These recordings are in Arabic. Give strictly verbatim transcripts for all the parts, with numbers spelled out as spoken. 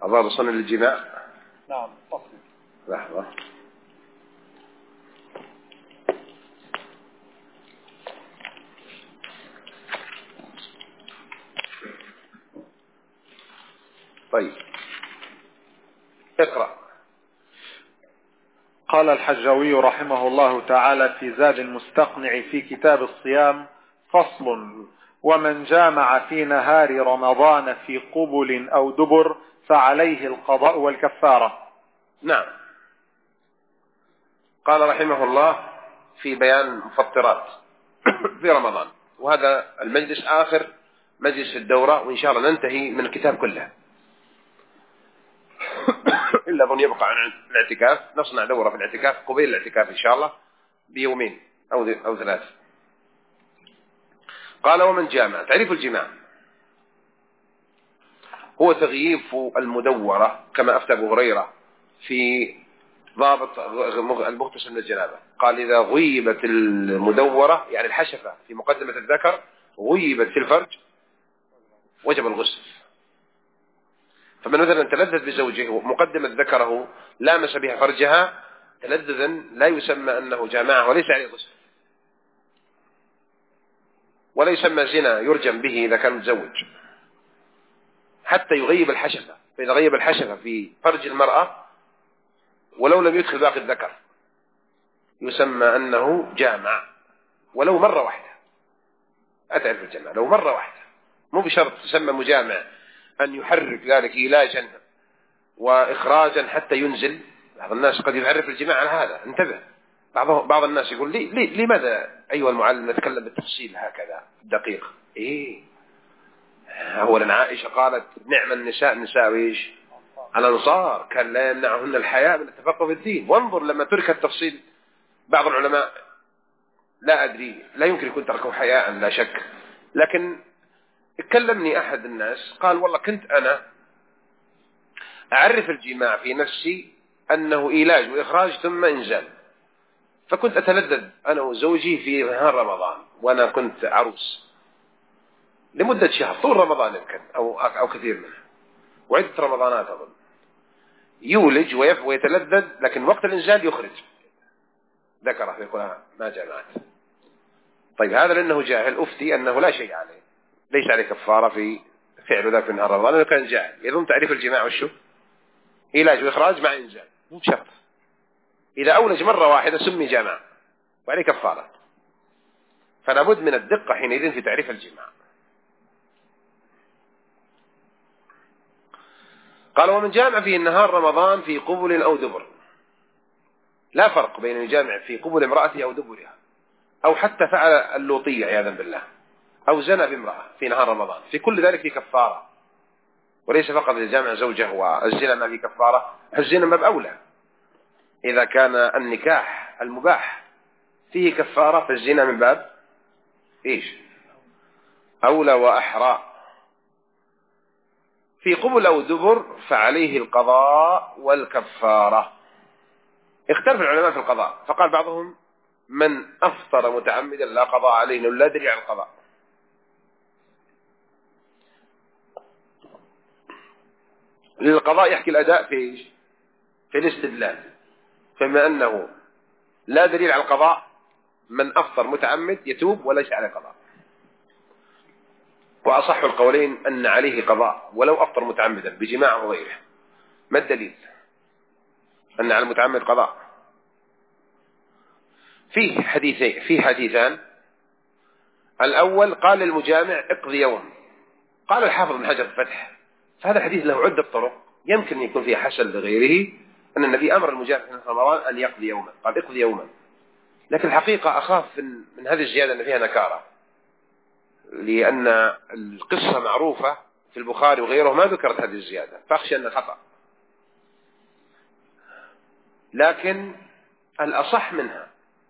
أظهر سنة للجماع. نعم فصل. لحظة. طيب اقرأ. قال الحجوي رحمه الله تعالى في زاد المستقنع في كتاب الصيام: فصل: ومن جامع في نهار رمضان في قبل أو دبر فعليه القضاء والكفارة. نعم. قال رحمه الله في بيان مفطرات في رمضان، وهذا المجلس آخر مجلس الدورة، وإن شاء الله ننتهي من الكتاب كله إلا ظن يبقى عن الاعتكاف. نصنع دورة في الاعتكاف قبيل الاعتكاف إن شاء الله بيومين أو أو ثلاث. قال: ومن جامع. تعريف الجماع هو تغييف المدورة كما أفتى أبو هريرة في ضابط المغتسل من الجنابة. قال: إذا غيبت المدورة يعني الحشفة في مقدمة الذكر غيبت في الفرج وجب الغسل. فمن مثلا تلذذ بزوجه مقدمة ذكره لامس بها فرجها تلذذا لا يسمى أنه جامعه وليس عليه غسل، ولا يسمى زنا يرجم به إذا كان متزوج حتى يغيب الحشفة. فإذا غيب الحشفة في فرج المرأة ولو لم يدخل باقي الذكر يسمى أنه جامع ولو مرة واحدة. أتعرف الجماع لو مرة واحدة، مو بشرط تسمى مجامع أن يحرك ذلك إيلاجا وإخراجا حتى ينزل. بعض الناس قد يعرف الجماع على هذا. انتبه، بعض بعض الناس يقول لي, لي لماذا أيها المعلم نتكلم بالتفصيل هكذا دقيق؟ إيه، أولا عائشة قالت: نعم النساء نساء وإيش الأنصار كان لا يمنعهن الحياء من التفقه في الدين. وانظر لما ترك التفصيل بعض العلماء لا أدري لا يمكن يكون تركوا حياء لا شك، لكن كلمني أحد الناس قال: والله كنت أنا أعرف الجماع في نفسي أنه إيلاج وإخراج ثم إنزال، فكنت أتلذذ أنا وزوجي في نهار رمضان وأنا كنت عروس لمدة شهر طول رمضان يمكن أو أو كثير منه وعدة رمضانات أظن، يولج ويتلذذ لكن وقت الإنزال يخرج ذكره يقول ما جمعت. طيب هذا لأنه جاهل أفتي أنه لا شيء عليه، ليس عليه كفارة في فعل ذلك في نهار رمضان لأنه كان جاهل. يظن تعريف الجماع والشو إيلاج وإخراج مع إنزال مو بشرط. إذا أولج مرة واحدة سمي جامع وعليه كفارة. فلا بد من الدقة حينئذ في تعريف الجماع. قال: ومن جامع في النهار رمضان في قبل أو دبر. لا فرق بين الجامع في قبل امرأته أو دبرها، أو حتى فعل اللوطية عياذا بالله، أو زنى بامرأة في نهار رمضان، في كل ذلك في كفارة، وليس فقط الجامع زوجه والزنا ما في كفارة. الزنا ما بأولى، إذا كان النكاح المباح فيه كفارة فالزنا من باب إيش أولى وأحرى. في قبل أو دبر فعليه القضاء والكفارة. اختلف العلماء في القضاء، فقال بعضهم: من أفطر متعمدا لا قضاء عليه لأنه لا دليل على القضاء. للقضاء يحكي الأداء في إيش؟ في الاستدلال. فما أنه لا دليل على القضاء من أفطر متعمد يتوب وليس عليه قضاء. وأصح القولين أن عليه قضاء ولو أفطر متعمدا بجماع وغيره. ما الدليل أن على المتعمد قضاء؟ فيه حديثين، فيه حديثان. الأول قال للمجامع اقضي يوم، قال الحافظ بن حجر الفتح فهذا الحديث له عدة طرق يمكن يكون فيها حسن لغيره، أن النبي أمر المجامع في رمضان أن يقضي يوما، قال اقضي يوما. لكن الحقيقة أخاف من هذه الزيادة أن فيها نكارة، لأن القصة معروفة في البخاري وغيره ما ذكرت هذه الزيادة، فأخشى أن خطأ. لكن الأصح منها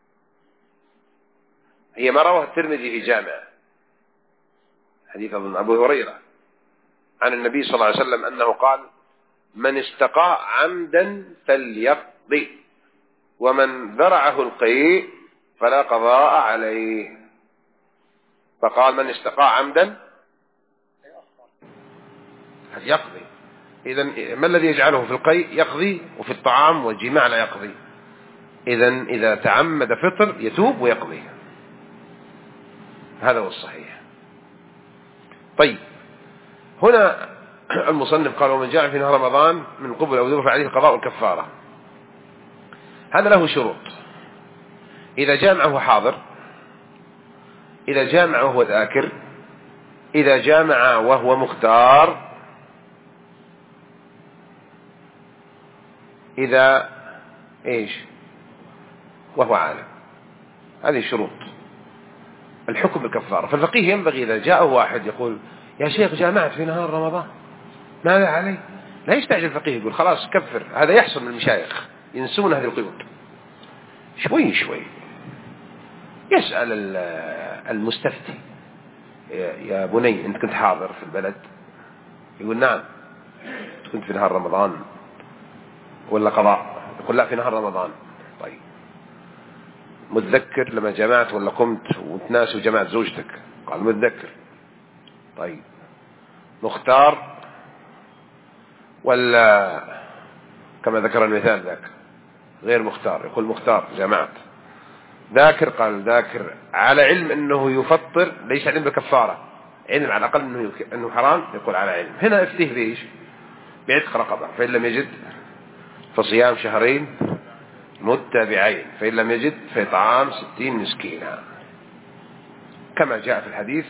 هي ما رواه الترمذي في جامع، حديث أبو هريرة عن النبي صلى الله عليه وسلم أنه قال: من استقاء عمدا فليقضي، ومن ذرعه القيء فلا قضاء عليه. فقال: من استقاء عمدا فليقضي، إذن ما الذي يجعله في القيء يقضي وفي الطعام والجماع لا يقضي؟ إذن إذا تعمد فطر يتوب ويقضي، هذا هو الصحيح. طيب هنا المصنف قال ومن جاء في نهار رمضان من قبل أو دبر فعليه القضاء والكفارة. هذا له شروط. إذا جاء معه حاضر، إذا جاء معه وهو ذاكر، إذا جامع وهو مختار، إذا إيش وهو عالم. هذه الشروط الحكم بالكفارة. فالفقيه ينبغي إذا جاءه واحد يقول يا شيخ جامعت في نهار رمضان ماذا علي؟ لا يستعجل الفقيه يقول خلاص كفر. هذا يحصل من المشايخ ينسون هذه القيود. شوي شوي يسأل المستفتي يا بني أنت كنت حاضر في البلد؟ يقول نعم. كنت في نهار رمضان ولا قضاء؟ يقول لا في نهار رمضان. طيب متذكر لما جمعت ولا قمت وتناس وجمعت زوجتك؟ قال متذكر. طيب مختار ولا كما ذكر المثال ذاك غير مختار؟ يقول مختار جمعت. ذاكر؟ قال ذاكر على علم أنه يفطر، ليس علم بكفارة، علم على الأقل أنه, أنه حرام، يقول على علم. هنا افتيه بإيش؟ بعتق رقبة، فإن لم يجد فصيام شهرين متابعين، فإن لم يجد فإطعام ستين مسكينا، كما جاء في الحديث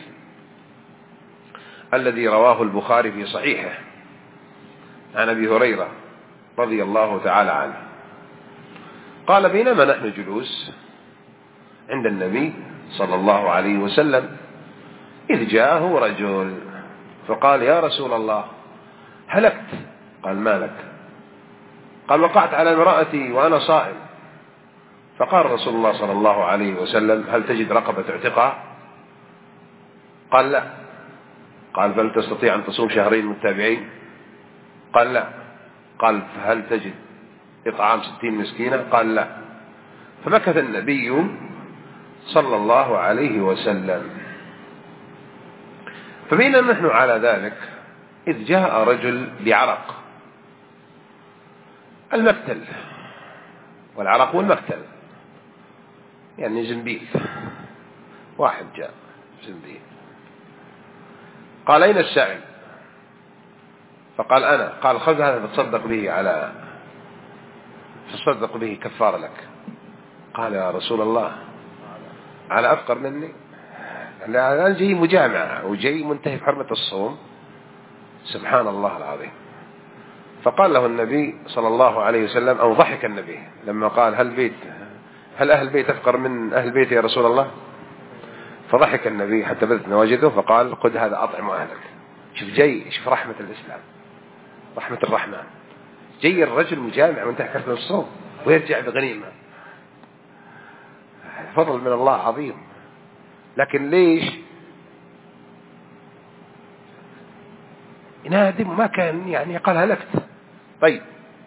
الذي رواه البخاري في صحيحه عن أبي هريرة رضي الله تعالى عنه قال بينما نحن جلوس عند النبي صلى الله عليه وسلم إذ جاءه رجل فقال يا رسول الله هلكت. قال ما لك؟ قال وقعت على امرأتي وأنا صائم. فقال رسول الله صلى الله عليه وسلم هل تجد رقبة تعتقها؟ قال لا. قال بل تستطيع أن تصوم شهرين متابعين؟ قال لا. قال هل تجد إطعام ستين مسكينة؟ قال لا. فمكث النبي صلى الله عليه وسلم. فبينما نحن على ذلك إذ جاء رجل بعرق، المكتل، والعرق والمكتل يعني زنبيل، واحد جاء زنبيل. قال أين السائل؟ فقال أنا. قال خذ هذا فتصدق به على تصدق به كفارة لك. قال يا رسول الله على أفقر مني؟ أنا جاي مجامعة وجاي منتهي بحرمة الصوم. سبحان الله العظيم. فقال له النبي صلى الله عليه وسلم أو ضحك النبي لما قال هل بيت هل أهل بيت أفقر من أهل بيت يا رسول الله؟ فضحك النبي حتى بدت نواجذه فقال خذ هذا أطعم أهلك. شوف جاي، شوف رحمة الإسلام، رحمة الرحمن. جاي الرجل مجامع وانتهى حرمة الصوم ويرجع بغنيمة، فضل من الله عظيم. لكن ليش نادم؟ ما كان يعني قال هلكت. طيب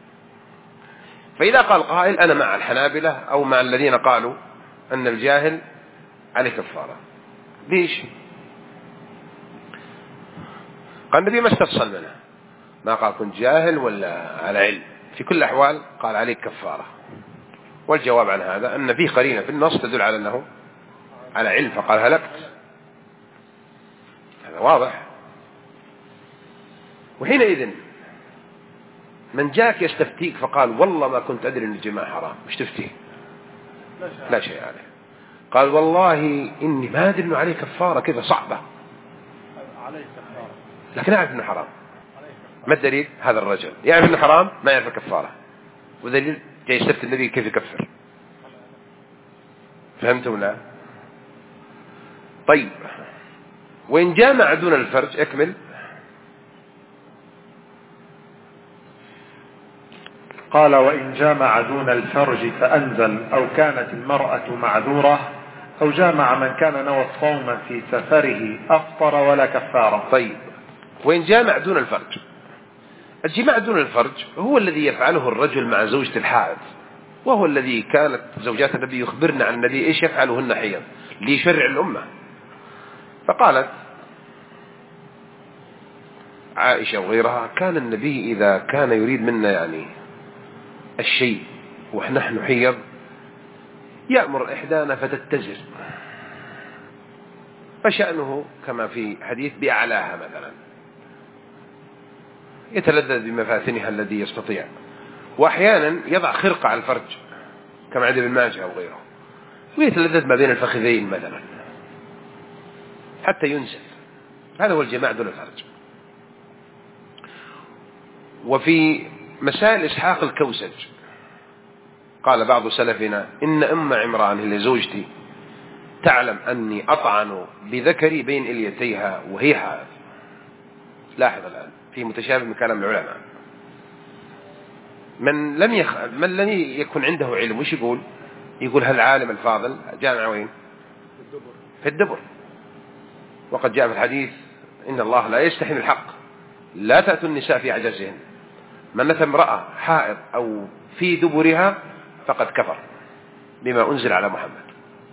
فإذا قال قائل أنا مع الحنابلة أو مع الذين قالوا أن الجاهل عليه كفارة. ليش؟ قال النبي ما استفصل منه، ما قال كنت جاهل ولا على علم، في كل الأحوال قال عليك كفارة. والجواب عن هذا أن فيه قرينة في النص تدل على أنه على علم فقال هلكت، هذا واضح. وحينئذ من جاءك يستفتيك فقال والله ما كنت أدري أن الجماع حرام، مش تفتيه؟ لا شيء عليه. قال والله إني ما أدري أنه عليه كفارة كذا صعبة، لكن أعرف أنه حرام. ما الدليل؟ هذا الرجل يعرف أنه حرام ما يعرف الكفارة، ودليل جاي يستفتي النبي كيف يكفر. فهمتم لا؟ طيب وإن جامع دون الفرج اكمل. قال وإن جامع دون الفرج فأنزل أو كانت المرأة معذورة أو جامع من كان نوى الصوم في سفره أفطر ولا كفارة. طيب وإن جامع دون الفرج، الجماع دون الفرج هو الذي يفعله الرجل مع زوجة الحائض، وهو الذي كانت زوجات النبي يخبرنا عن النبي إيش يفعلهن حيض ليشرع الأمة. فقالت عائشة وغيرها كان النبي إذا كان يريد منا يعني الشيء ونحن حيض يأمر إحدانا فتتزر، فشأنه كما في حديث بأعلاها مثلا، يتلذذ بمفاتنها الذي يستطيع، وأحيانا يضع خرقة على الفرج كما عند ابن ماجه أو غيره، ويتلذذ ما بين الفخذين مثلا حتى ينزل. هذا هو الجماع دون الفرج. وفي مسائل إسحاق الكوسج قال بعض سلفنا إن أم عمران اللي زوجتي تعلم أني أطعن بذكري بين إليتيها وهي حائض. لاحظ الآن في متشابه من كلام العلماء. من لم يخ... من لم يكن عنده علم وش يقول؟ يقول هل العالم الفاضل جامع وين؟ في الدبر. وقد جاء في الحديث إن الله لا يستحي من الحق لا تأتوا النساء في عجزهن، من أتى امرأة حائض أو في دبرها فقد كفر بما أنزل على محمد.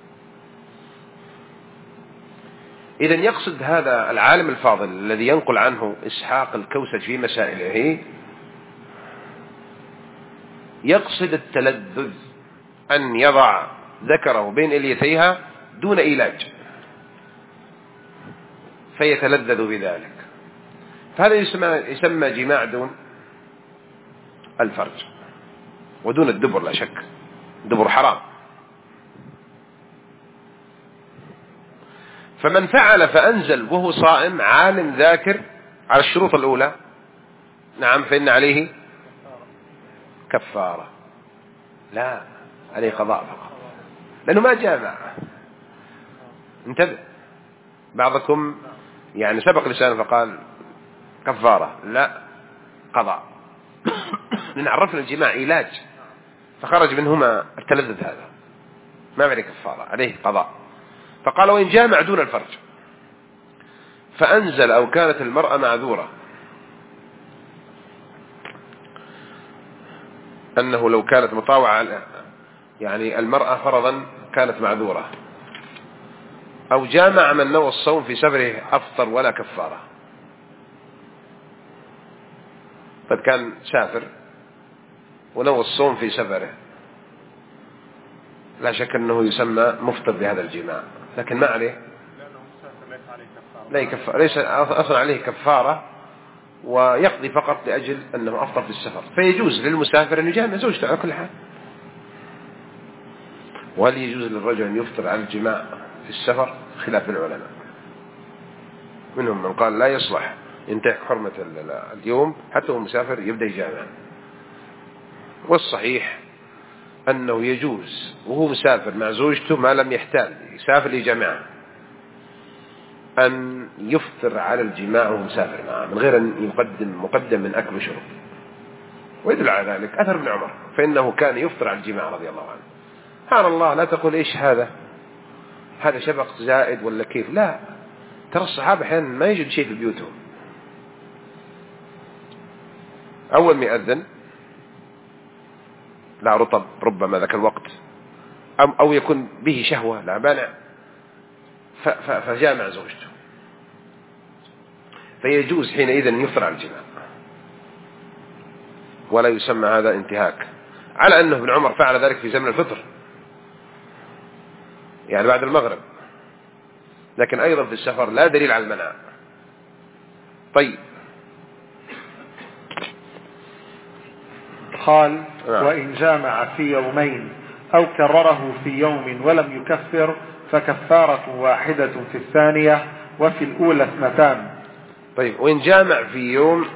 إذن يقصد هذا العالم الفاضل الذي ينقل عنه إسحاق الكوسج في مسائله، يقصد التلذذ أن يضع ذكره بين إليتيها دون إيلاج فيتلذذ بذلك، فهذا يسمى, يسمى جماع دون الفرج ودون الدبر. لا شك الدبر حرام. فمن فعل فأنزل وهو صائم عالم ذاكر على الشروط الأولى نعم فإن عليه كفارة، لا عليه قضاء فقط لأنه ما جامع. انتبه، بعضكم يعني سبق لسانه فقال كفارة، لا قضاء لأن عرفنا الجماع علاج فخرج منهما التلذذ، هذا ما عليه كفارة عليه قضاء. فقال وإن جامع دون الفرج فأنزل أو كانت المرأة معذورة، أنه لو كانت مطاوعة يعني المرأة فرضا كانت معذورة، أو جامع من نوى الصوم في سفره أفطر ولا كفارة. قد كان سافر ونوى الصوم في سفره لا شك أنه يسمى مفطر بهذا الجماع، لكن ما عليه لا يكفر، ليس أصلا عليه كفارة ويقضي فقط لأجل أنه أفطر في السفر. فيجوز للمسافر أن يجامع زوجته على كل حال. وهل يجوز للرجل أن يفطر على الجماع في السفر؟ خلاف العلماء، منهم من قال لا يصلح ينتهك حرمة اليوم حتى هو مسافر يبدأ يجامع، والصحيح أنه يجوز وهو مسافر مع زوجته ما لم يحتاج يسافر لجماعة أن يفطر على الجماع وهو مسافر معه من غير أن يقدم مقدم من أكل وشرب. ويدل على ذلك أثر ابن عمر فإنه كان يفطر على الجماع رضي الله عنه. سبحان الله، لا تقول إيش هذا هذا شبق زائد ولا كيف، لا، ترى الصحابة أحيانا ما يجد شيء في بيوتهم، أول ما يأذن لا رطب ربما ذاك الوقت أو يكون به شهوة لا مانع فجامع زوجته، فيجوز حينئذ أن يفطر على الجماع ولا يسمى هذا انتهاك، على أنه ابن عمر فعل ذلك في زمن الفطر يعني بعد المغرب، لكن أيضا في السفر لا دليل على المنع. طيب قال وإن جامع في يومين أو كرره في يوم ولم يكفر فكفارة واحدة في الثانية وفي الأولى اثنتان. طيب وإن جامع في يوم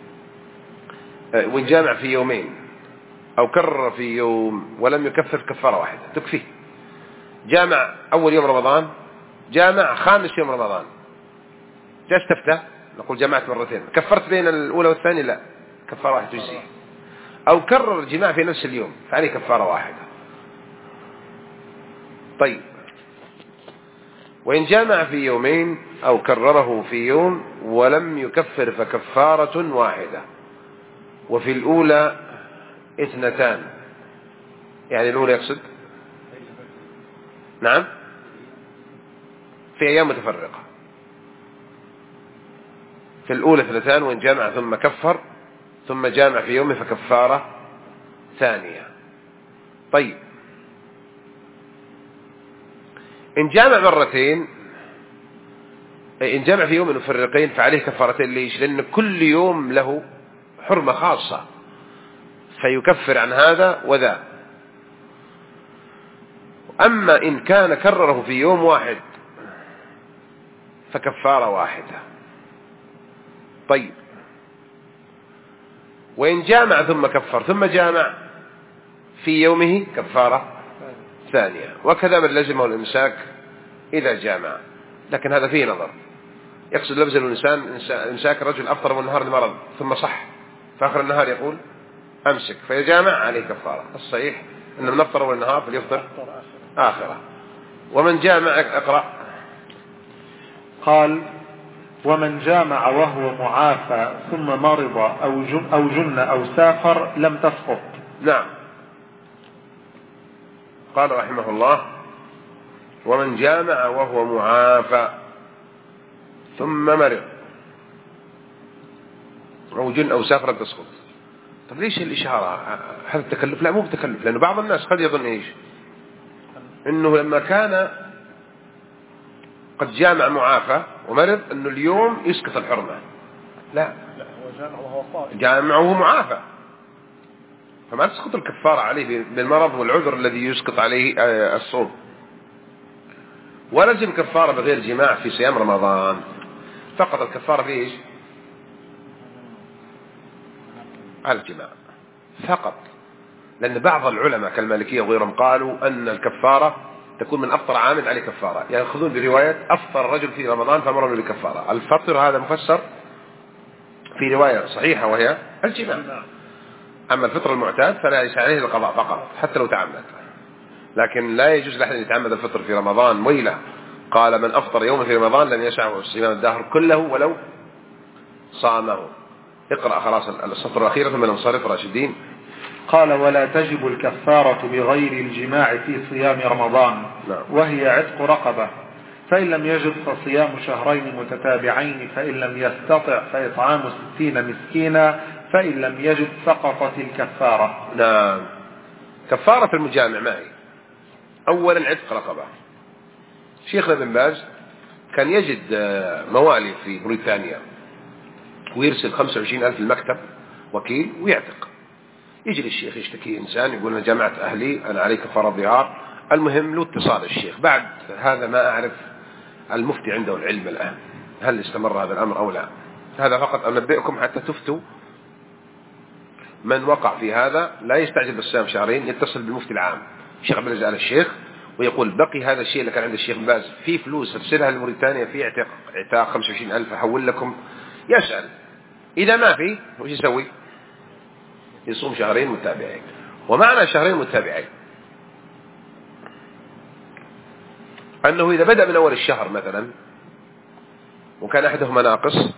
وإن جامع في يومين أو كرر في يوم ولم يكفر كفارة واحدة تكفيه. جامع أول يوم رمضان، جامع خامس يوم رمضان، جاء استفتى نقول جمعت مرتين، كفرت بين الأولى والثانية لا، كفارة واحدة تجزيه. أو كرر الجماع في نفس اليوم فعليه كفارة واحدة. طيب وإن جامع في يومين أو كرره في يوم ولم يكفر فكفارة واحدة وفي الأولى اثنتان. يعني الأولى يقصد نعم في أيام متفرقة، في الأولى اثنتان وإن جامع ثم كفر، ثم جامع في يومه فكفارة ثانية. طيب إن جامع مرتين، إن جامع في يوم مفرقين فعليه كفارتين. ليش؟ لأن كل يوم له حرمة خاصة فيكفر عن هذا وذا. أما إن كان كرره في يوم واحد فكفارة واحدة. طيب وإن جامع ثم كفر ثم جامع في يومه كفارة ثانية. وكذا من لزمه الإمساك إذا جامع، لكن هذا فيه نظر. يقصد لبز الإنسان إمساك الرجل أفطر من النهار لمرض ثم صح فآخر النهار يقول أمسك فيجامع عليه كفارة. الصحيح أنه من أفطر أول النهار فليفطر آخره. ومن جامع اقرأ. قال ومن جامع وهو معافى ثم مرض أو جن أو, جن أو سافر لم تسقط. نعم. قال رحمه الله ومن جامع وهو معافى ثم مرض أو جن أو سافر لم تسقط. طب ليش الإشارة؟ هذا التكلف؟ لا مو بتكلف، لأنه بعض الناس قد يظن إيش إنه لما كان قد جامع معافى ومرض أنه اليوم يسقط الحرمة. لا، جامع وهو معافى فما تسقط الكفارة عليه بالمرض والعذر الذي يسقط عليه الصوم. ولزم كفارة بغير جماع في صيام رمضان فقط. الكفارة في إيش؟ على الجماع فقط. لأن بعض العلماء كالمالكية وغيرهم قالوا أن الكفارة تكون من أفطر عامد عليه كفارة، يأخذون يعني برواية أفطر الرجل في رمضان فأمره بكفارة. الفطر هذا مفسر في رواية صحيحة وهي الجماع. أما الفطر المعتاد فلا يسعى عليه القضاء فقط حتى لو تعمد. لكن لا يجوز لأحد أن يتعمد الفطر في رمضان ويله. قال من أفطر يوم في رمضان لم يسعه الصيام الدهر كله ولو صامه. اقرأ خلاص السطر الأخير ثم ننصرف راشدين. قال ولا تجب الكفارة بغير الجماع في صيام رمضان. نعم. وهي عتق رقبة، فإن لم يجد فصيام شهرين متتابعين، فإن لم يستطع فإطعام ستين مسكينا، فإن لم يجد سقطت الكفارة. نعم. كفارة المجامع معي أولا عتق رقبة. شيخنا بن باز كان يجد موالي في بريطانيا ويرسل خمسة وعشرين ألف المكتب وكيل ويعتق. يجي الشيخ يشتكي إنسان يقول أنا جمعت أهلي أنا علي كفارة ظهار. المهم له اتصال الشيخ. بعد هذا ما أعرف المفتي عنده العلم الآن هل استمر هذا الأمر أو لا. هذا فقط أنبئكم حتى تفتوا. من وقع في هذا لا يستعجل بالصيام شهرين، يتصل بالمفتي العام الشيخ عبد العزيز آل الشيخ ويقول بقي هذا الشيء اللي كان عند الشيخ باز في فلوس ارسلها لموريتانيا في اعتاق اعتاق خمسة وعشرين ألف أحول لكم. يسأل إذا ما في وش يسوي؟ يصوم شهرين متابعين. ومعنى شهرين متابعين أنه إذا بدأ من أول الشهر مثلا وكان أحدهما ناقص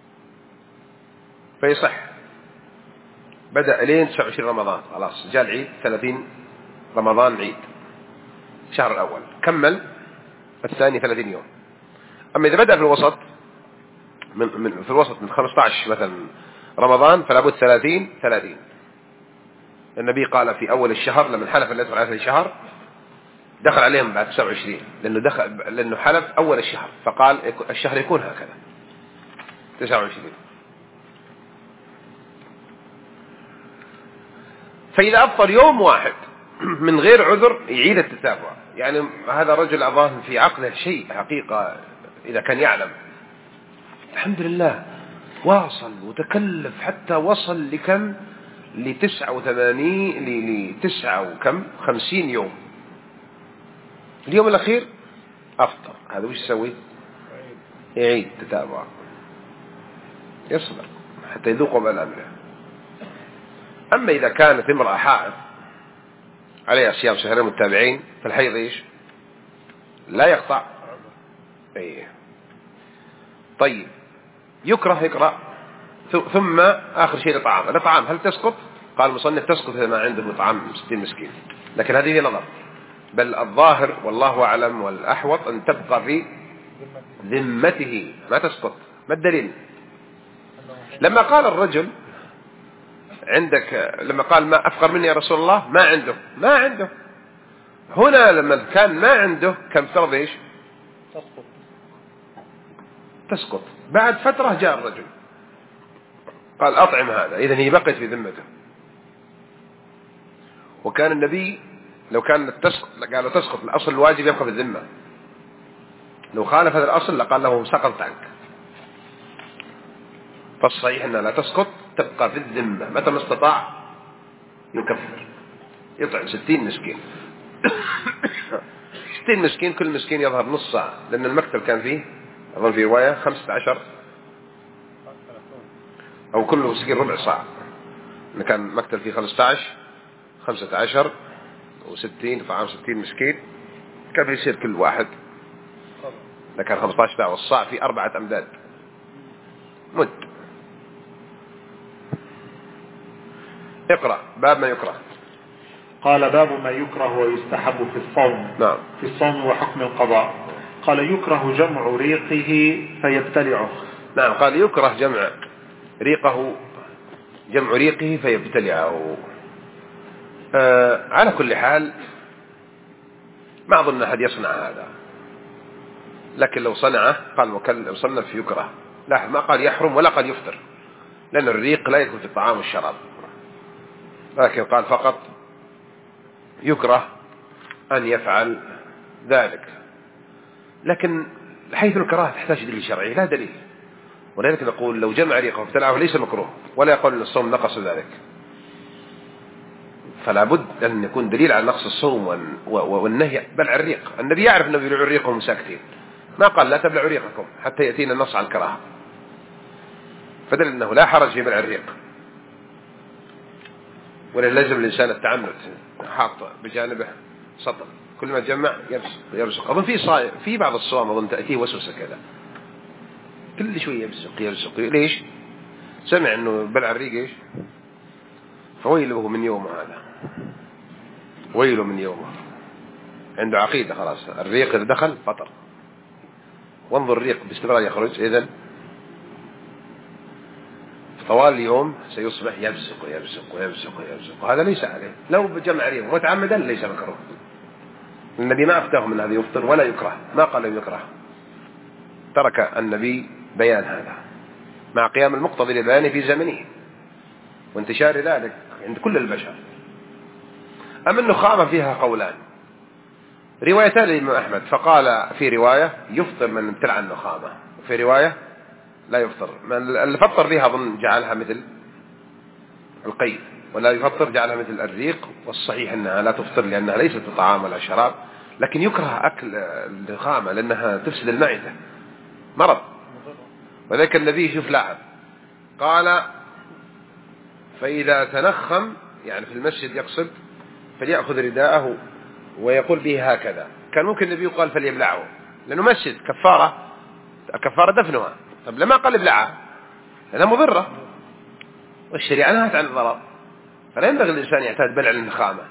فيصح. بدأ لين تسعة وعشرين رمضان خلاص جاء العيد ثلاثين رمضان عيد شهر الأول كمل الثاني ثلاثين يوم. أما إذا بدأ في الوسط من, من في الوسط من خمسة عشر مثلا رمضان فلا بد ثلاثين ثلاثين. النبي قال في أول الشهر لما حلف الناس على آخر الشهر دخل عليهم بعد تسعة وعشرين لأنه دخل لأنه حلف أول الشهر فقال الشهر يكون هكذا تسعة وعشرين. فإذا أفطر يوم واحد من غير عذر يعيد التتابع. يعني هذا الرجل أظن في عقله شيء حقيقة إذا كان يعلم. الحمد لله واصل وتكلف حتى وصل لكم لتسعة وثمانين لتسعة وكم خمسين يوم. اليوم الأخير أفطر. هذا وش يسوي؟ يعيد تتابع يصبر حتى يذوق وبال أمره. أما إذا كانت امرأة حائض عليها صيام شهرين متابعين فالحيض إيش؟ لا يقطع. أيه. طيب يكره يقرأ ثم آخر شيء الإطعام. الإطعام هل تسقط؟ قال المصنف تسقط إذا ما عنده إطعام ستين مسكين. لكن هذه نظر. بل الظاهر والله أعلم والأحوط أن تبقى في ذمته ما تسقط. ما الدليل؟ لما قال الرجل عندك، لما قال ما أفقر مني يا رسول الله، ما عنده ما عنده هنا لما كان ما عنده كان افترض ايش؟ تسقط تسقط. بعد فترة جاء الرجل قال أطعم هذا، إذن هي بقيت في ذمته. وكان النبي لو كان تسقط قالوا تسقط، الأصل الواجب يبقى في الذمة، لو خالف هذا الأصل لقال له سقطت عنك. فالصحيح أنها لا تسقط، تبقى في الذمة، متى ما استطاع يكفر، يطعم ستين مسكين. ستين مسكين، كل مسكين يظهر نص ساعة، لأن المكتب كان فيه أظن في رواية خمسة عشر أو كل مسكين ربع ساعة، إن كان مكتب فيه خمسة عشر خمسة عشر وستين طعام ستين مسكين، كان يصير كل واحد لكن خمسة عشر ساعة، والصاع في أربعة أمداد مد. اقرأ باب ما يكره. قال باب ما يكره ويستحب في الصوم. نعم. في الصوم وحكم القضاء. قال يكره جمع ريقه فيبتلعه. نعم، قال يكره جمع ريقه، جمع ريقه فيبتلعه. آه على كل حال ما أظن أحد يصنع هذا، لكن لو صنعه قال وكل صنف يكره، لا ما قال يحرم ولا قال يفطر، لأن الريق لا يكون في الطعام والشراب، لكن قال فقط يكره أن يفعل ذلك. لكن حيث الكراهة تحتاج دليل شرعي، لا دليل، ولذلك نقول لو جمع ريقه وابتلعه ليس مكروه، ولا يقول أن الصوم نقص ذلك، فلا بد أن يكون دليل على نقص الصوم والنهي بل عن الريق. النبي يعرف أنه يبلعوا ريقهم ساكتين، ما قال لا تبلعوا ريقكم حتى يأتينا النص على الكراهة، فدل أنه لا حرج في بلع الريق، ولا لازم الإنسان التعنت حاط بجانبه سطل كل ما جمع يرزق. أظن في صائم في بعض الصوم أظن تأتيه وسوسة كذا كل شوية يرزق يرزق، ليش؟ سمع أنه بلع الريق إيش؟ فويله من يومه، هذا ويله من يومه، عنده عقيدة خلاص الريق إذا دخل فطر، وانظر الريق باستمرار يخرج، إذن طوال اليوم سيصبح يبزق ويبزق ويبزق ويبزق، وهذا ليس عليه لو بجمع ريق متعمدا ليس مكروه. النبي ما أفتاه من هذا يفطر ولا يكره، ما قال يكره، ترك النبي بيان هذا مع قيام المقتضي للبيان في زمنه وانتشار ذلك عند كل البشر. أما النخامة فيها قولان، روايتان للإمام أحمد، فقال في رواية يفطر من ابتلع النخامة، وفي رواية لا يفطر. من اللي فطر بها ظن جعلها مثل القيد، ولا يفطر جعلها مثل الريق، والصحيح أنها لا تفطر لأنها ليست طعام ولا شراب، لكن يكره أكل النخامة لأنها تفسد المعدة مرض. وذلك النبي شوف لاحظ قال فإذا تنخم يعني في المسجد يقصد فليأخذ رداءه ويقول به هكذا، كان ممكن النبي يقال فليبلعه لأنه مسجد كفارة، الكفارة دفنها، طب لما قال ابلعها لأنها مضرة والشريعة نهت عن الضرر، فلا ينبغي الإنسان يعتاد بلع النخامة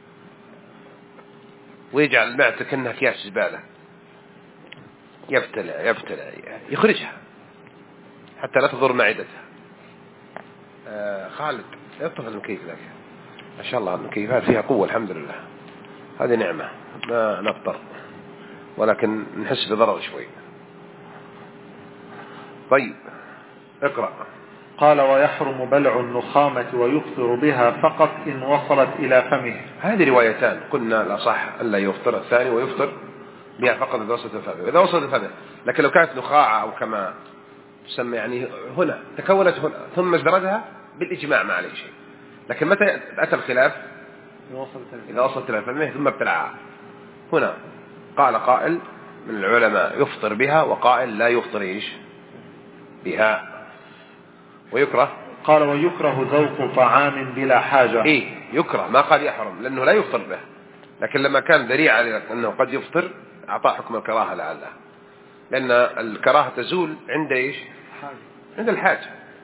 ويجعل المعدة كأنها أكياس زبالة، يبتلع يبتلع يخرجها حتى لا تضر معدتها. آه خالد يطفئ المكيف لك ما شاء الله، المكيفات فيها قوة الحمد لله، هذه نعمة ما نضطر ولكن نحس بضرر شوي. طيب اقرأ. قال ويحرم بلع النخامة ويفطر بها فقط إن وصلت إلى فمه. هذه روايتان، قلنا الأصح ألا يفطر، الثاني ويفطر بها فقط إذا وصلت فمه، إذا وصلت فمه. لكن لو كانت نخاعة أو كما تسمى يعني هنا تكونت هنا ثم ازدرجها بالإجماع ما عليه شيء، لكن متى أتى الخلاف؟ إذا وصلت إلى فمه ثم ابتلعها. هنا قال قائل من العلماء يفطر بها، وقائل لا يفطر إيش بها. ويكره قال ويكره ذوق طعام بلا حاجة. إيه يكره، ما قال يحرم لأنه لا يفطر به، لكن لما كان ذريعة أنه قد يفطر أعطاه حكم الكراهة لعله، لأن الكراهة تزول عند إيش؟ عند الحاجة.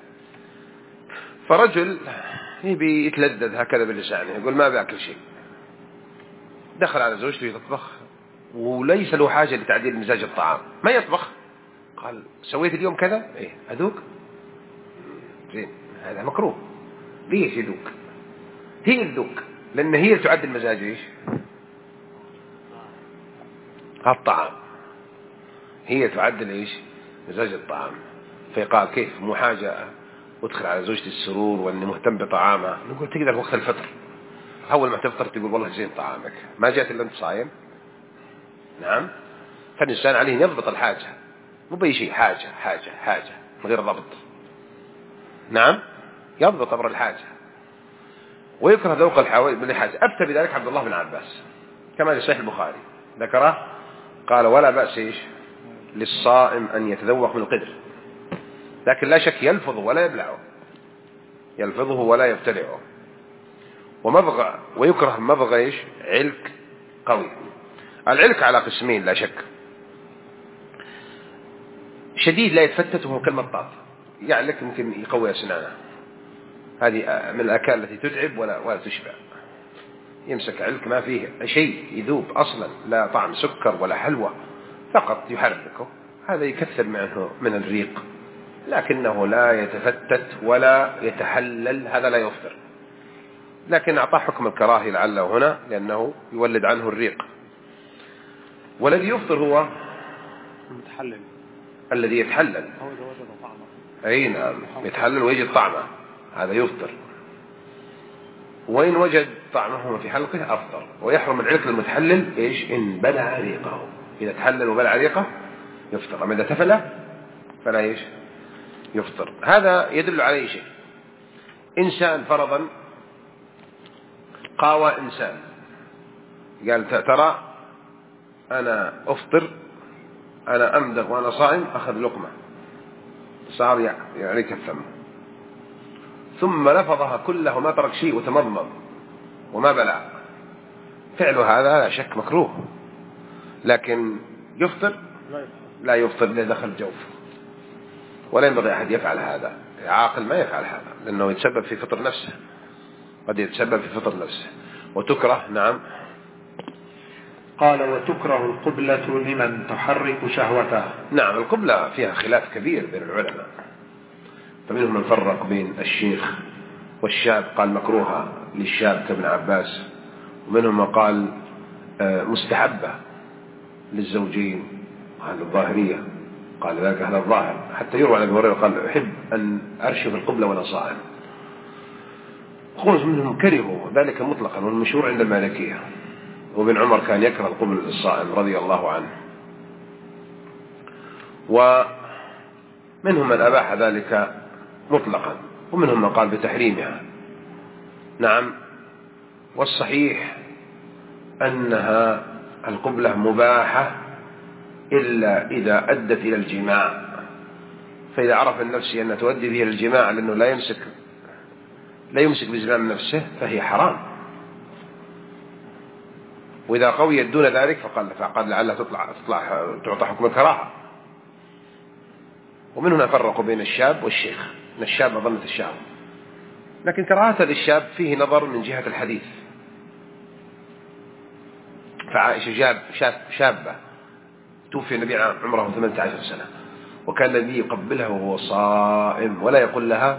فرجل يبي يتلذذ هكذا باللسان يقول ما بأكل شيء، دخل على زوجته يطبخ وليس له حاجة لتعديل مزاج الطعام، ما يطبخ، قال سويت اليوم كذا إيه أذوق زين هذا مكروه. ليش يذوق؟ هي الذوق، لأن هي تعد المزاج إيش؟ الطعام، هي تعدل إيش؟ مزاج الطعام. فيقال كيف مو حاجة وادخل على زوجتي السرور واني مهتم بطعامها. نقول تقدر وقت الفطر اول ما تفطر تقول والله زين طعامك، ما جات الا انت صايم. نعم. فالانسان عليه يضبط الحاجة، مو باي شيء، حاجة حاجة حاجة من غير ضبط. نعم، يضبط امر الحاجة. ويكره ذوق الحوادث بالحاجة. افتى بذلك عبد الله بن عباس كما في صحيح البخاري ذكره، قال ولا بأس ايش للصائم ان يتذوق من القدر، لكن لا شك يلفظه ولا يبلعه، يلفظه ولا يبتلعه. ومضغ ويكره مضغ ايش علك قوي. العلك على قسمين لا شك، شديد لا يتفتت وهو كالمطاط، يعلك يمكن يقوي أسنانه، هذه من الأكل التي تتعب ولا ولا تشبع. يمسك علك ما فيه شيء، يذوب أصلا، لا طعم سكر ولا حلوى، فقط يحركه، هذا يكثر منه من الريق، لكنه لا يتفتت ولا يتحلل، هذا لا يفطر. لكن أعطاه حكم الكراهي لعله هنا لأنه يولد عنه الريق. والذي يفطر هو المتحلل الذي يتحلل، أي نعم يتحلل ويجد طعمه، هذا يفطر. وإن وجد طعمه في حلقه أفطر. ويحرم العلق المتحلل إيش إن بلع ريقه، إذا تحلل وبلع ريقه يفطر، أما إذا تفل فلا إيش يفطر. هذا يدل على شيء، إنسان فرضا قاوى إنسان قال ترى أنا أفطر، أنا أمدغ وأنا صائم، أخذ لقمة صار يعريك الثم، ثم لفظها كله وما ترك شيء وتمضمض وما بلع، فعل هذا لا شك مكروه، لكن يفطر لا يفطر إذا دخل جوف، ولا ينبغي أحد يفعل هذا، عاقل ما يفعل هذا لأنه يتسبب في فطر نفسه، قد يتسبب في فطر نفسه. وتكره. نعم. قال وتكره القبلة لمن تحرك شهوته. نعم، القبلة فيها خلاف كبير بين العلماء، فمنهم من فرق بين الشيخ والشاب قال مكروهة للشاب كابن عباس، ومنهم من قال مستحبة للزوجين، هذا الظاهرية قال ذلك هذا الظاهر، حتى يروى عن أبي هريرة قال أحب أن أرشف القبلة وأنا صائم. خمس منهم كرهوا ذلك مطلقا، والمشهور عند المالكية. وابن عمر كان يكره القبلة للصائم رضي الله عنه. ومنهم من أباح ذلك مطلقا، ومنهم من قال بتحريمها. نعم. والصحيح أنها القبلة مباحة إلا إذا أدت إلى الجماع، فإذا عرف النفس أن تؤدي به الجماع لأنه لا يمسك لا يمسك بزمام نفسه فهي حرام، وإذا قويت دون ذلك فقال فقال لعلها تطلع تطلع تعطى حكم الكراهة. ومن هنا فرقوا بين الشاب والشيخ، أن الشاب مظنة الشهوة، لكن كراهة للشاب فيه نظر من جهة الحديث. فعائشة شاب شاب شابة توفي النبي عمره ثمانية عشر سنة، وكان النبي يقبلها وهو صائم ولا يقول لها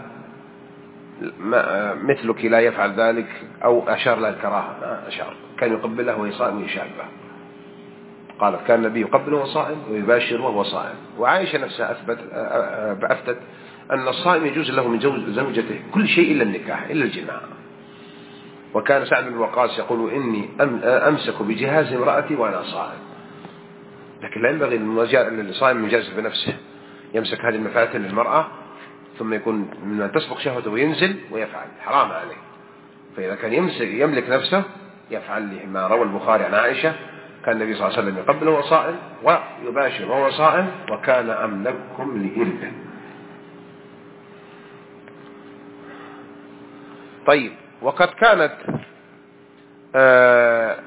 مثلك لا يفعل ذلك أو أشار لها الكراهة، ما أشار، كان يقبلها وهي صائم وهي شابة. قالت كان النبي يقبله وهو صائم ويباشر وهو صائم. وعائشة نفسها أثبت أفتت أن الصائم يجوز له من زوجته كل شيء إلا النكاح إلا الجماع. وكان سعد بن وقاص يقول إني أمسك بجهاز امرأتي وأنا صائم، لكن لا ينبغي للصائم مجازف بنفسه، يمسك هذه المفاتن للمرأة ثم يكون من تسبق شهوته وينزل ويفعل، حرام عليه. فإذا كان يمسك يملك نفسه يفعل ما روى البخاري عن عائشة كان النبي صلى الله عليه وسلم يقبل وهو صائم ويباشر وهو صائم، وكان أملككم لإربه. طيب. وقد كانت آه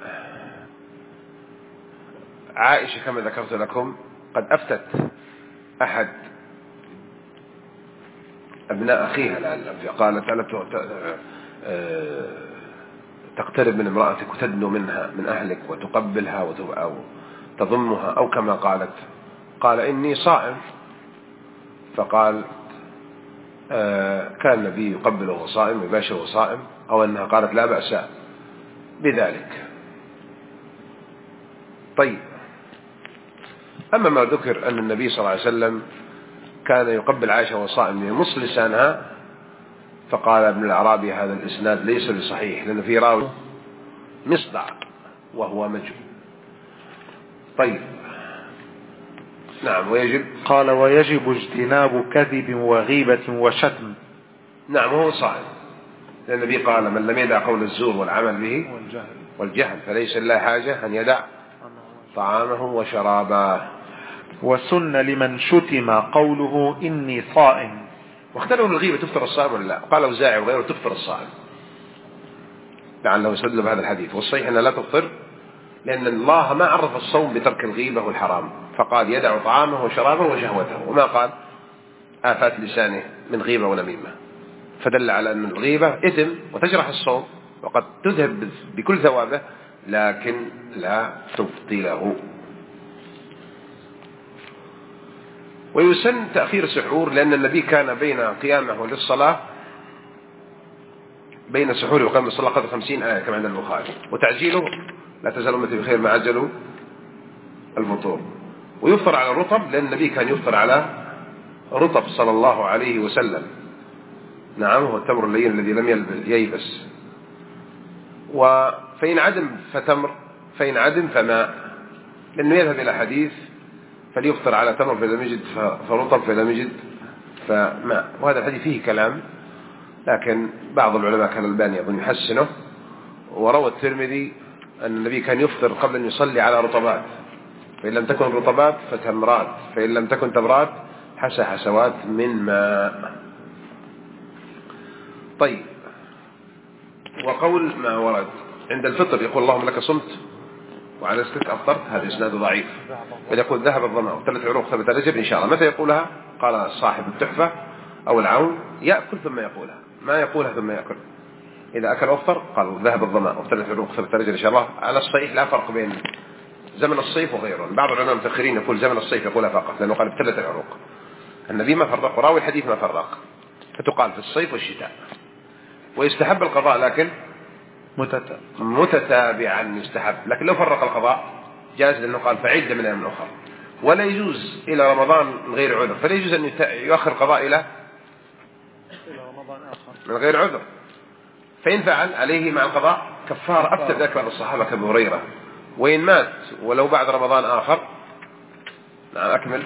عائشة كما ذكرت لكم قد أفتت أحد أبناء أخيها لعل، قالت ألا تقترب من امرأتك وتدنو منها من أهلك وتقبلها أو تضمها أو كما قالت، قال إني صائم، فقال كان النبي يقبله وهو صائم ويباشره وهو صائم، أو أنها قالت لا بأس بذلك. طيب، أما ما ذكر أن النبي صلى الله عليه وسلم كان يقبل عائشة وهو صائم ليمص لسانها، فقال ابن الأعرابي هذا الإسناد ليس بصحيح، لأن في راوي مصدع وهو مجهول. طيب، نعم. ويجب قال ويجب اجتناب كذب وغيبة وشتم. نعم، وهو صائم، لأن النبي قال من لم يدع قول الزور والعمل به والجهل, والجهل فليس لله حاجة أن يدع طعامه وشرابه. وسن لمن شتم قوله إني صائم. واختلفوا الغيبة تفطر الصائم ولا لا؟ قال أوزاعي وغيره تفطر الصائم، لعله يستدل بهذا الحديث، والصحيح أنها لا تفطر، لأن الله ما عرف الصوم بترك الغيبة والحرام، فقال يدع طعامه وشرابه وشهوته، وما قال آفات لسانه من غيبة ونميمة، فدل على أن الغيبة إثم وتجرح الصوم وقد تذهب بكل ثوابه، لكن لا تبطله. ويسن تأخير السحور، لأن النبي كان بين قيامه للصلاة بين السحور وقيام الصلاة قدر خمسين آية كما عند البخاري، وتعجيله لا تزال أمتي بخير ما عجلوا الفطور. ويفطر على الرطب، لأن النبي كان يفطر على رطب صلى الله عليه وسلم. نعم، هو التمر اللين الذي لم ييبس. وفإن عدم فتمر، فإن عدم فماء، لأنه يذهب إلى حديث فليفطر على تمر فإذا لم يجد فرطب فإذا لم يجد فماء، وهذا الحديث فيه كلام، لكن بعض العلماء كان الألباني أظن يحسنه. وروى الترمذي أن النبي كان يفطر قبل أن يصلي على رطبات، فإن لم تكن رطبات فتمرات، فإن لم تكن تمرات حسى حسوات من ماء. طيب، وقول ما ورد عند الفطر يقول اللهم لك صمت وعلى رزقك أفطرت، هذا إسناد ضعيف. ويقول ذهب الظمأ وثلاث عروق ثبت الأجر إن شاء الله. متى يقولها؟ قال صاحب التحفة أو العون يأكل ثم يقولها، ما يقولها ثم يأكل. إذا أكل أفطر قال ذهب الظمأ وثلاث عروق ثبت الأجر إن شاء الله. على الصحيح لا فرق بين زمن الصيف وغيره. بعض العلماء المتأخرين يقول زمن الصيف يقولها فقط، لأنه قال بثلاث العروق. النبي ما فرق، وراوي الحديث ما فرق، فتقال في الصيف والشتاء. ويستحب القضاء لكن متتابعا يستحب، لكن لو فرق القضاء جاز، لأنه قال فعدة من أيام أخرى. ولا يجوز إلى رمضان من غير عذر، فلا يجوز أن يؤخر قضاء إلى من غير عذر. فإن فعل عليه مع القضاء كفار. أفتى ذلك بعض الصحابة كأبي هريرة. وإن مات ولو بعد رمضان آخر. نعم، أكمل.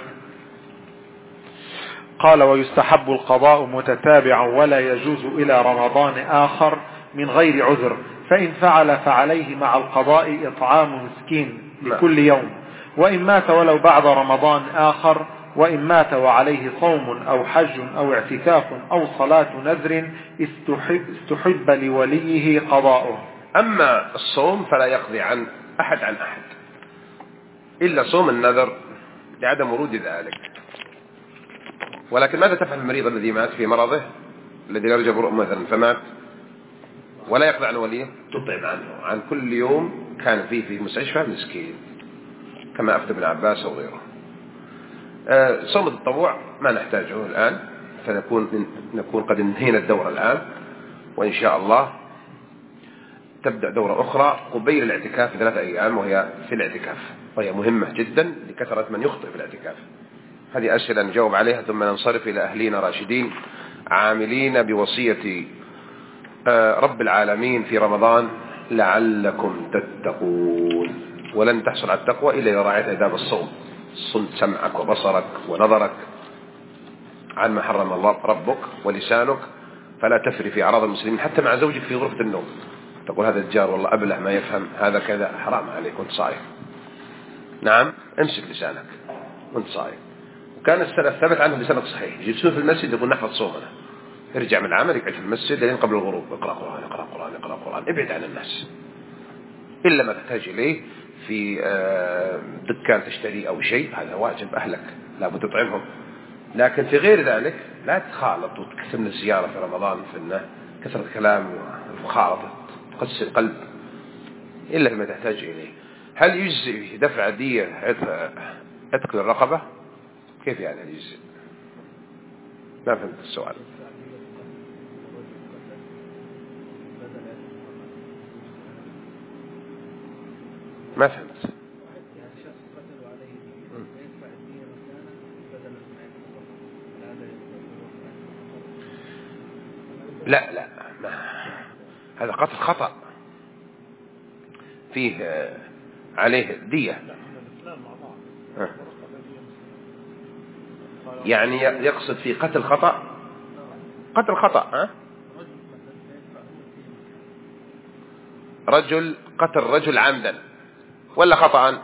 قال ويستحب القضاء متتابعا ولا يجوز إلى رمضان آخر من غير عذر، فإن فعل فعليه مع القضاء إطعام مسكين لكل يوم، وإن مات ولو بعد رمضان آخر، وإن مات وعليه صوم أو حج أو اعتكاف أو صلاة نذر استحب, استحب لوليه قضاؤه. أما الصوم فلا يقضي عن أحد عن أحد إلا صوم النذر لعدم ورود ذلك. ولكن ماذا تفعل المريض الذي مات في مرضه الذي لا يرجى برؤ مثلا فمات ولا يقضي عن وليه؟ تطعم عنه عن كل يوم كان فيه في المستشفى مسكين، كما أفتى ابن عباس أو غيره. آه صوم التطوع ما نحتاجه الآن، فنكون نكون قد انهينا الدورة الآن، وإن شاء الله تبدأ دورة أخرى قبيل الاعتكاف ثلاثة أيام، وهي في الاعتكاف، وهي مهمة جدا لكثرة من يخطئ في الاعتكاف. هذه أسئلة نجاوب عليها ثم ننصرف إلى أهلينا راشدين عاملين بوصية رب العالمين في رمضان لعلكم تتقون. ولن تحصل على التقوى إلا إذا راعيت آداب الصوم، صنت سمعك وبصرك ونظرك عن ما حرم الله ربك، ولسانك فلا تفري في أعراض المسلمين حتى مع زوجك في غرفة النوم، تقول هذا الجار والله أبله ما يفهم هذا كذا، حرام عليك وانت صايم. نعم، امسك لسانك وانت صايم. وكان السلف ثبت عنه بسند صحيح يجلسون في المسجد يقول نحفظ صومنا، ارجع من العمل يقعد في المسجد لين قبل الغروب، اقرأ قرآن اقرأ قرآن اقرأ قرآن، ابعد عن الناس إلا ما تحتاج إليه في دكان تشتري أو شيء، هذا واجب أهلك لابد تطعمهم. لكن في غير ذلك لا تخالط وتكثر من الزيارة في رمضان، في كثرة الكلام والمخالطة تقسي القلب إلا ما تحتاج إليه. هل يجزي دفع دية عتق الرقبة؟ كيف يعني يجزي؟ ما فهمت السؤال. ما فهمت. لا لا ما. هذا قتل خطأ فيه عليه دية. يعني يقصد في قتل خطأ، قتل خطأ. ها؟ رجل قتل رجل عمدا ولا خطأ؟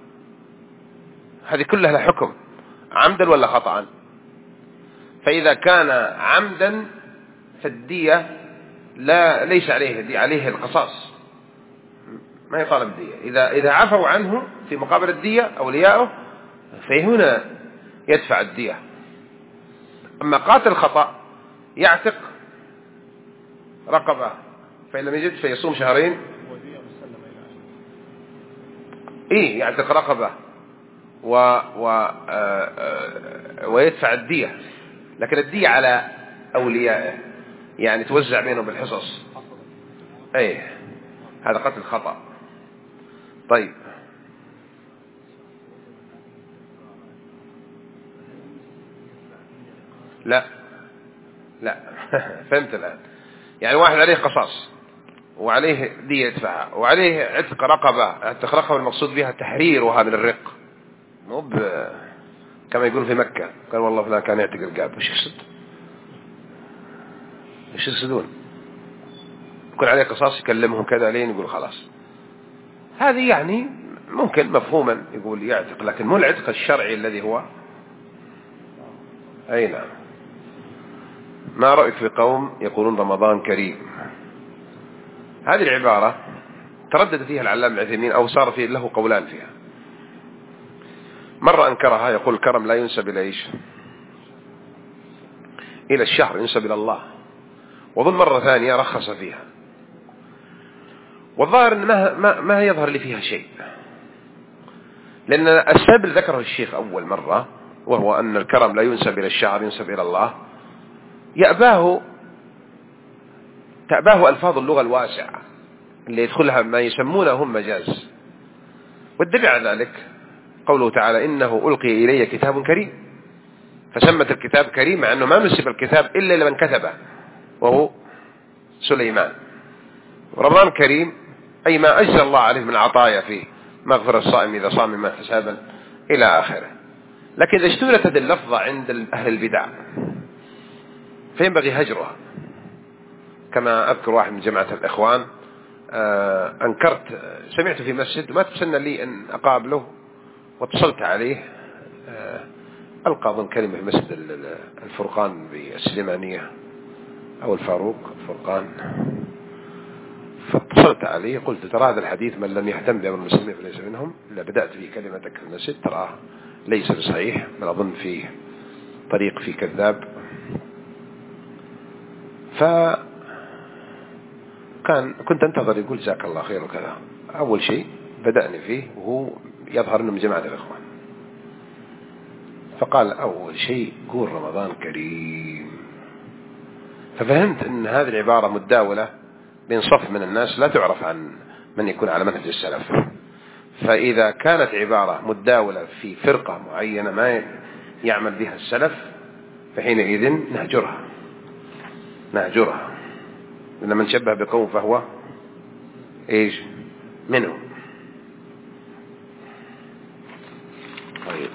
هذه كلها لها حكم، عمدا ولا خطأ. فإذا كان عمدا فالدية لا ليس عليه دي، عليه القصاص، ما يطالب الدية. إذا إذا عفوا عنه في مقابل الدية أولياؤه فهنا يدفع الدية. أما قاتل خطأ يعتق رقبة، فإن لم يجد فيصوم شهرين. إيه يعتق رقبة و و آه آه ويدفع الدية، لكن الدية على أوليائه، يعني توزع بينهم بالحصص. أيه هذا قتل خطأ. طيب لا لا فهمت الآن. يعني واحد عليه قصاص وعليه دية يدفعها وعليه عتق رقبة. عتق رقبة المقصود بها تحريرها من الرق، مو كما يقول في مكة قال والله فلان كان يعتق الرقاب. وش يقصد؟ وش يقصدون؟ يكون عليه قصاص يكلمهم كذا لين يقول خلاص. هذه يعني ممكن مفهوما يقول يعتق، لكن مو العتق الشرعي الذي هو. أي نعم. ما رأيك في قوم يقولون رمضان كريم؟ هذه العبارة تردد فيها العلامة العثيمين، أو صار فيه له قولان فيها. مرة أنكرها، يقول الكرم لا ينسب إلى إيش؟ إلى الشهر، ينسب إلى الله. وظن مرة ثانية رخص فيها، والظاهر أن ما, ما, ما يظهر لي فيها شيء، لأن السبب اللي ذكره الشيخ أول مرة وهو أن الكرم لا ينسب إلى الشهر، ينسب إلى الله، يأباه تأباه ألفاظ اللغة الواسعة اللي يدخلها ما يسمونه هم مجاز. والدليل على ذلك قوله تعالى إنه ألقي إلي كتاب كريم، فسمت الكتاب كريم مع أنه ما نسب الكتاب إلا لمن كتبه وهو سليمان. رمضان كريم أي ما أجزى الله عليه من عطايا فيه، مغفر الصائم إذا صام ما حسابا إلى آخره. لكن إذا اشتملت هذه اللفظة عند أهل البدع فينبغي هجرها. كما أذكر واحد من جماعة الإخوان آه أنكرت، سمعت في مسجد ما تسنى لي أن أقابله واتصلت عليه، آه ألقى ضمن كلمة في مسجد الفرقان بالسليمانية أو الفاروق الفرقان، فاتصلت عليه قلت ترى هذا الحديث من لم يهتم بأمر المسلمين فليس منهم، إلا بدأت به كلمتك في المسجد ترى ليس بصحيح، بل أظن فيه طريق في كذاب. فكان كنت أنتظر يقول جزاك الله خير وكذا. أول شيء بدأني فيه وهو يظهر أنه من جماعة الإخوان، فقال أول شيء قول رمضان كريم. ففهمت أن هذه العبارة متداولة بين صف من الناس لا تعرف عن من يكون على منهج السلف. فإذا كانت عبارة متداولة في فرقة معينة ما يعمل بها السلف فحينئذ نهجرها نهجرها لأن من شبه بقوم فهو إيش منه. طيب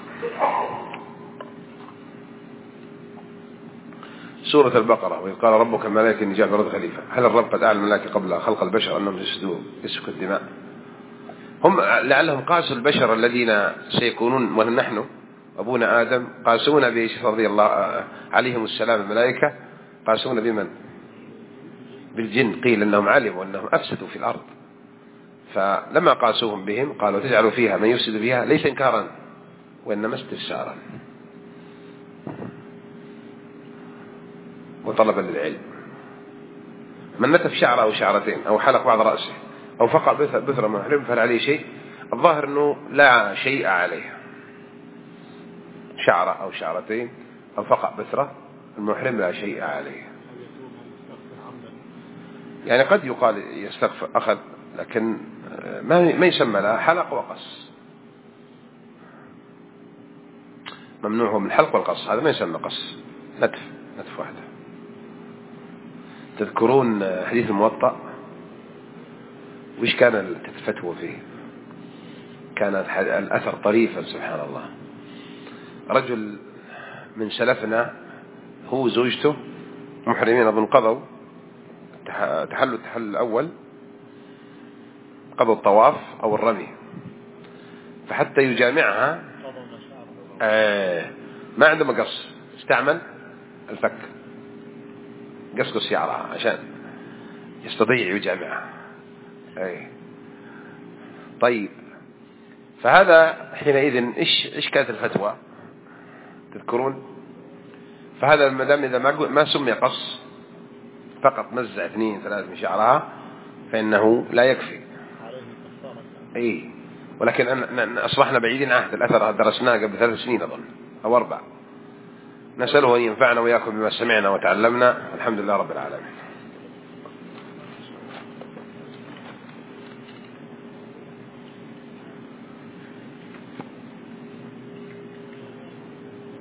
سورة البقرة وإذ قال ربك الملائكة إني جاعل في الأرض خليفة. هل الرب قد أعلم الملائكة قبل خلق البشر أنهم يسجدون يسفك الدماء؟ هم لعلهم قاسوا البشر الذين سيكونون ونحن أبونا آدم قاسونا بإيش رضي الله عليهم السلام الملائكة قاسونا بمن؟ بالجن. قيل أنهم علموا أنهم أفسدوا في الأرض، فلما قاسوهم بهم قالوا تجعلوا فيها من يفسد فيها ليس إنكارا وإنما استفسارا وطلبا للعلم. من نتف شعره أو شعرتين أو حلق بعض رأسه أو فقع بثرة محرم فهل عليه شيء؟ الظاهر أنه لا شيء عليه. شعرة أو شعرتين أو فقع بثرة المحرم لا شيء عليه. يعني قد يقال يستغفر أخذ لكن ما ما يسمى لها حلق وقص، ممنوع هو من الحلق والقص، هذا ما يسمى قص، نتف نتف واحدة. تذكرون حديث الموطأ وإيش كان الفتوى فيه؟ كان الأثر طريفا سبحان الله. رجل من سلفنا هو زوجته محرمين أظن قضوا تحلوا التحلل الأول، قضوا الطواف أو الرمي، فحتى يجامعها آه ما عنده مقص، استعمل الفك قصقص شعرها عشان يستطيع يجامعها. أي طيب، فهذا حينئذ إيش إيش كانت الفتوى تذكرون؟ فهذا المدام إذا ما ما سمي قص، فقط مزع اثنين ثلاث من شعرها فإنه لا يكفي. أي ولكن أن أصبحنا بعيدين عهد الأثر، درسناه قبل ثلاث سنين أظن أو أربع. نسأله أن ينفعنا وياكم بما سمعنا وتعلمنا، الحمد لله رب العالمين.